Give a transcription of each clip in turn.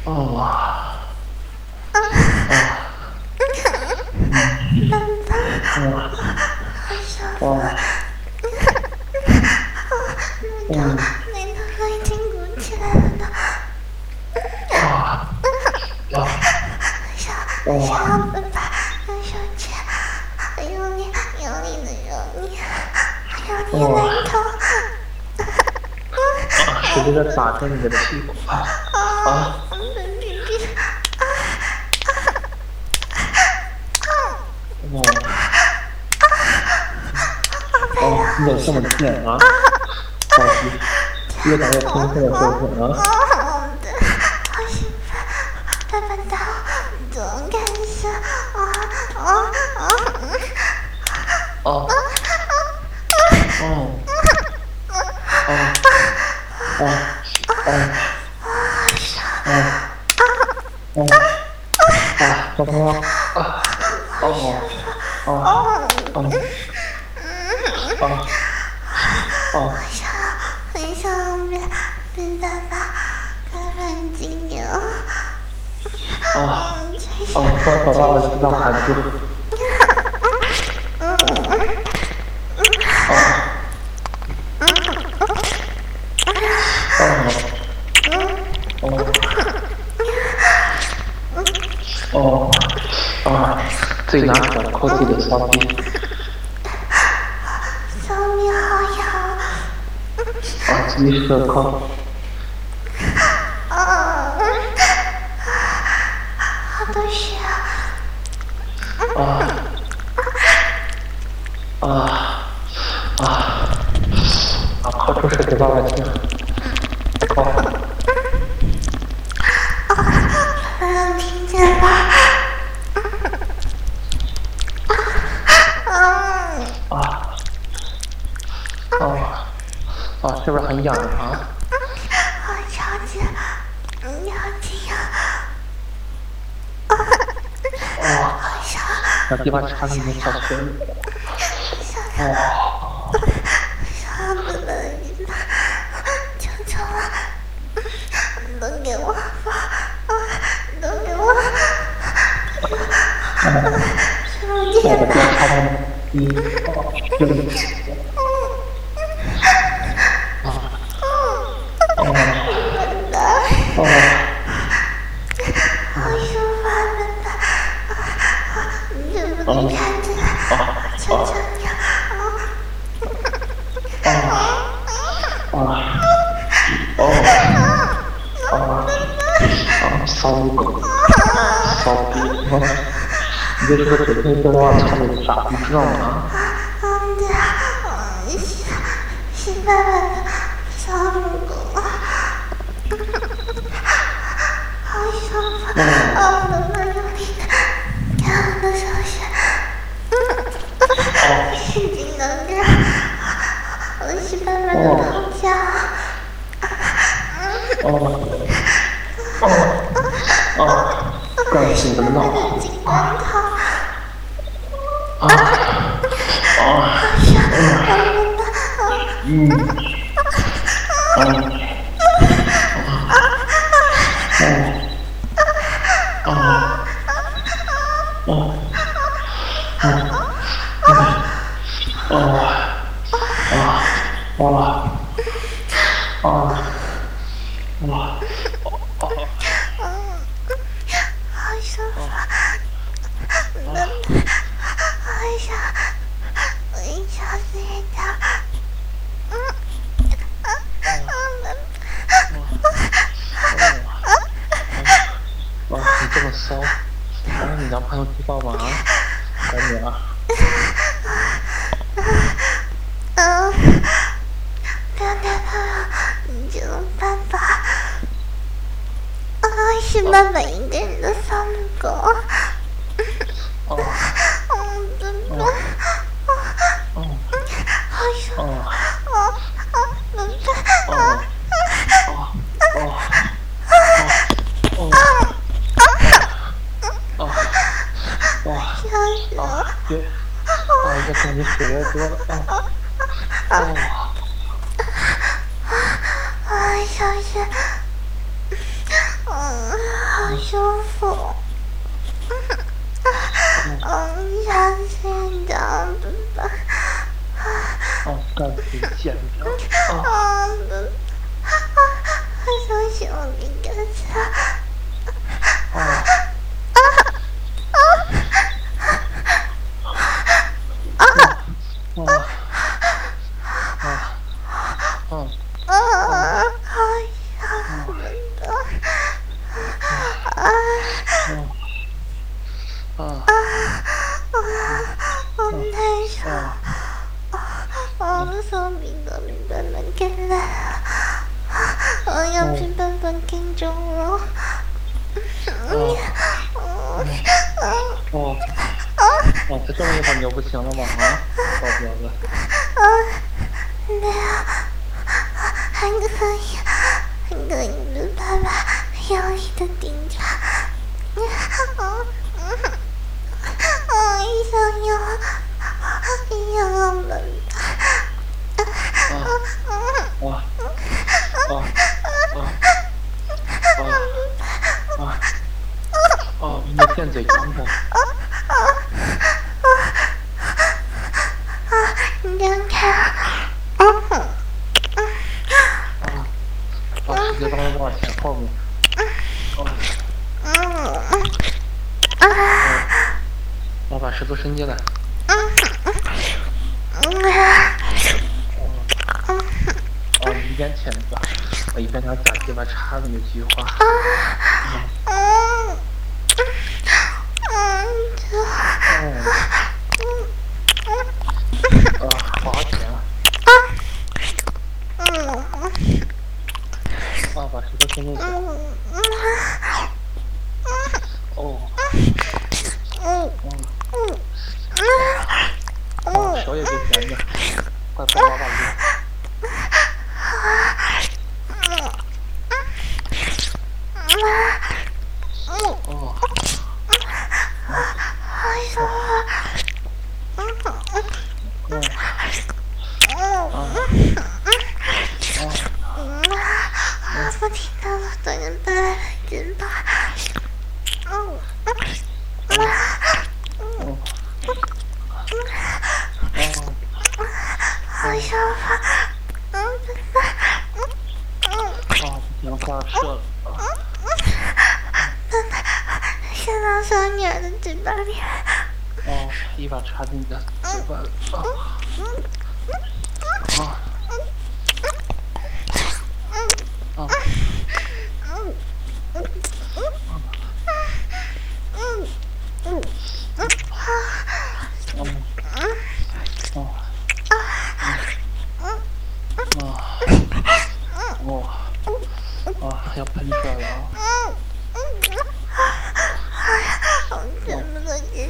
哦，哦， 眉头都已经鼓起来了呢。想要爸爸用手指用力的揉你，揉你眉头。 使劲的打着你的屁股你怎么这么贱啊？着急，越打越兴奋的说啊！ 好兴奋，爸爸的总感受很想被爸爸干净掉。 爸爸知道孩子。自己拿手抠自己的骚逼。 骚逼好痒。 自己手抠。 好多血抠出水给爸爸听。抠。 能听见吗？ 是不是很痒啊？ 超级把地方插进你小嘴里。 求求了，都给我放，都给我。 我的天，插进好舒服啊！你看着，求求你骚狗，骚逼！你这是个嘴硬说话差点傻逼，知道吗？ 是爸爸的骚狗，好舒服！我的朋友里看我的手血，使劲的点，我是爸爸的头家。 干什么呢？ 金光头。好舒服，我想睡觉。 你这么骚，让你男朋友知道吗？赶紧啊！ 不要男朋友，你只能爸爸。是爸爸一个人的骚狗。对吧？好舒服。 这感觉血越多了。 小雪， 舒服。小心点，宝宝。 干脆见着。 小心我敏感下。我太爽，我的手臂都被笨笨给烂了，我要被笨笨给中了。 再这么一会儿你就不行了吗？宝婊子。 对啊，还可以被爸爸用力的顶着。想要笨笨。 你垫嘴张开。 你张开。 直接把它往前后面。把舌头伸进来。你一边舔着，我一边拿假鸡巴插着你的菊花。好好舔啊！把舌头伸进去。手也别闲着，快帮我把鱼。 不听到了，等人带来人吧。好舒服。 不行，快射了。 射到小女儿的嘴巴里。 一把插进你的嘴巴里。要喷出来了好这么多人。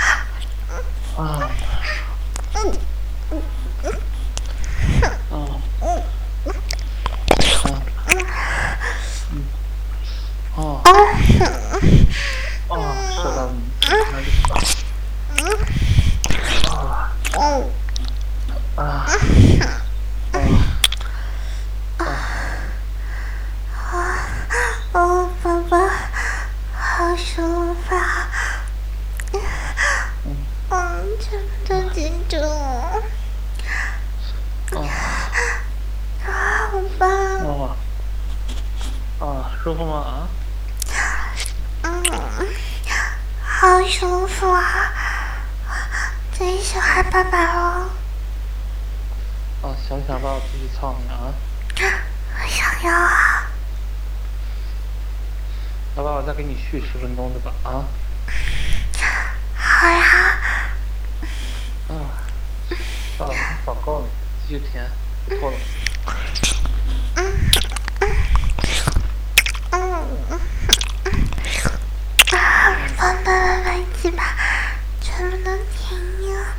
射到你哪里？ 宝宝，好舒服。这么多紧张。好棒。 舒服吗？ 好舒服啊！最喜欢爸爸了。 想不想把我继续操你啊？ 我想要啊。 要不然我再给你续10分钟的吧？ 好呀。 早够了，继续舔，不错了。爸爸来几把，全部都舔呀。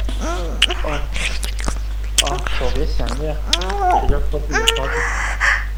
手别闲着呀，使劲搓自己的包子。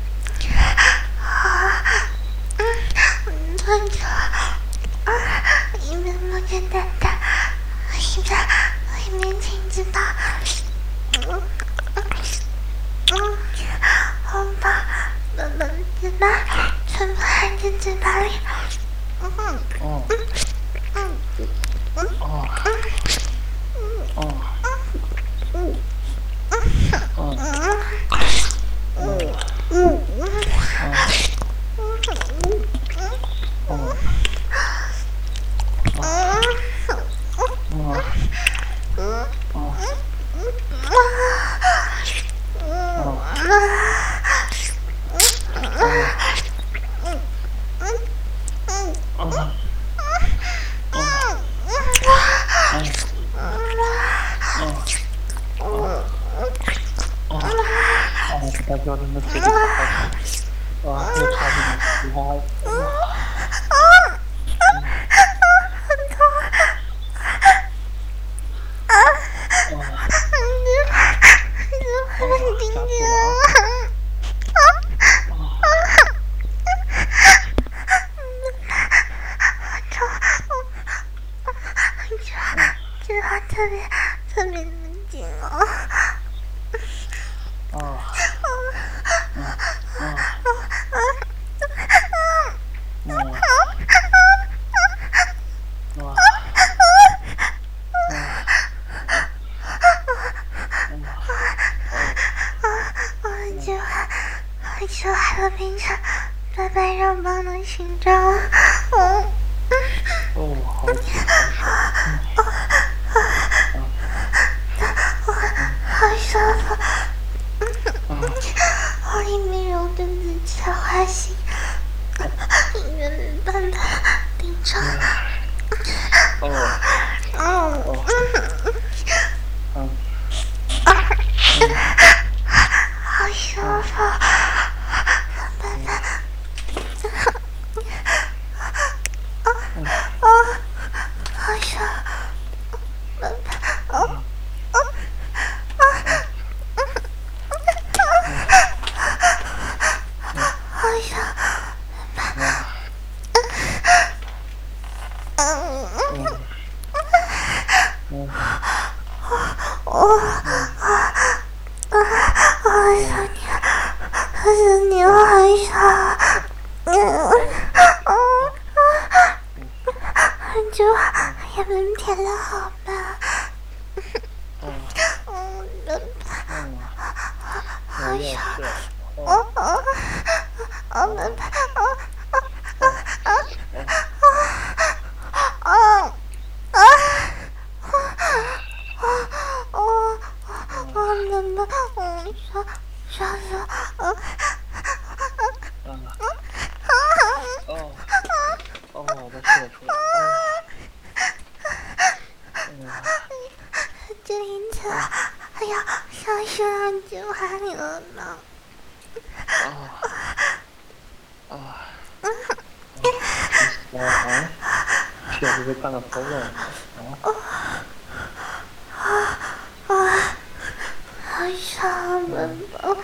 大标真的这个哇，又差点其他， 特别的紧哦。就和平常白白肉棒的形状， 好紧， 好舒服，我里面有个自己的花心，圆圆淡淡顶上，好舒服。就也没骗了，好吧？好想，这一次，哎呀，像是让酒还了呢。 确实是干了头了。 好想们吧。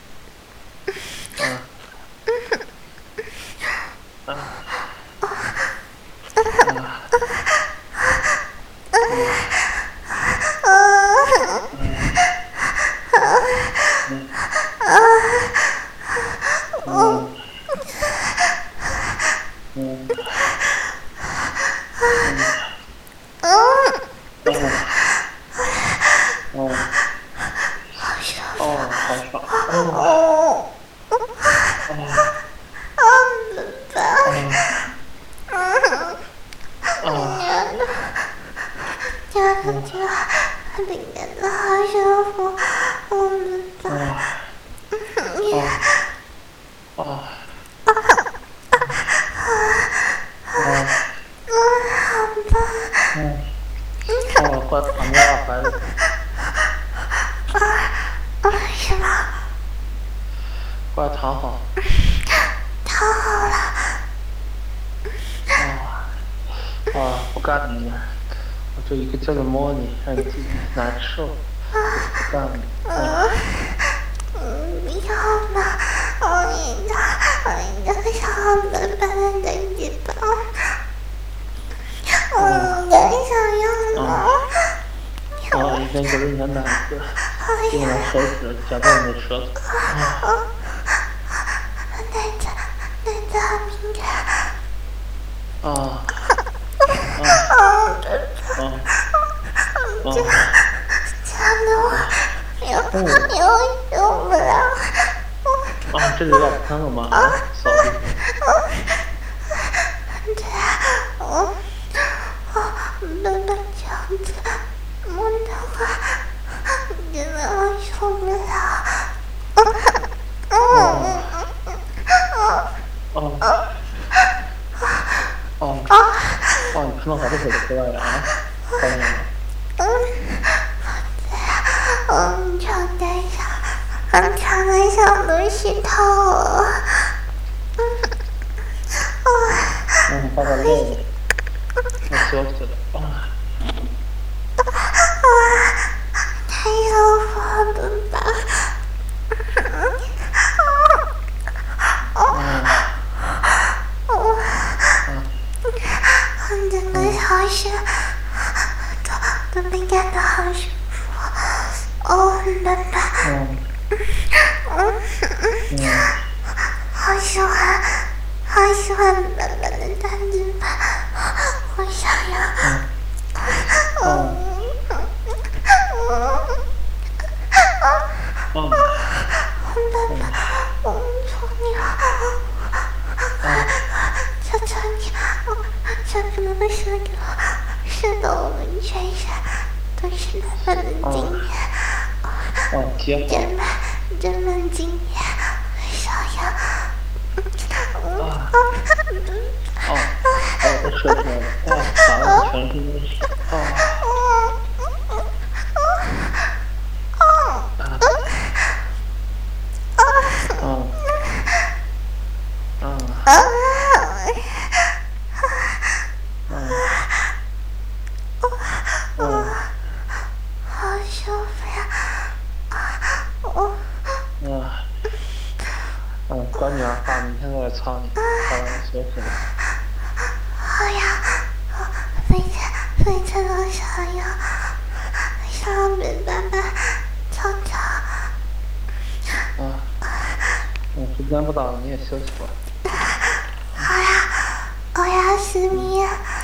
快躺着啊，孩子。 什么？ 快躺好。 躺好了。 不干你了，我就一个劲儿的摸你，让你自己难受。不干你。 不要嘛，我想白白的地方。我想要嘛。 一边觉得你的奶子，用我手指夹到你的舌头。 奶子好敏感。强的我有不了。 这里有点疼了吗？扫地。 爸爸这样子摸的话，真的我受不了。 你可能还是会出来的啊，看见吗？床单上想都洗透了。 爸爸累了，我休息了。 太舒服了吧？整个小时都被干得好舒服。哦，真的。好喜欢，好喜欢笨笨的大嘴巴，我想要。笨笨，我求你了，求求你，求求你们射给我，射到我们全身都是笨笨的经验。真的经验，想要。 都射出来了，打的全身都是。 好舒服呀！ 管你爸明天再来操你，好了，休息了。 好呀，非常想要被爸爸操。 时间不早了，你也休息吧。 好呀，我要思密。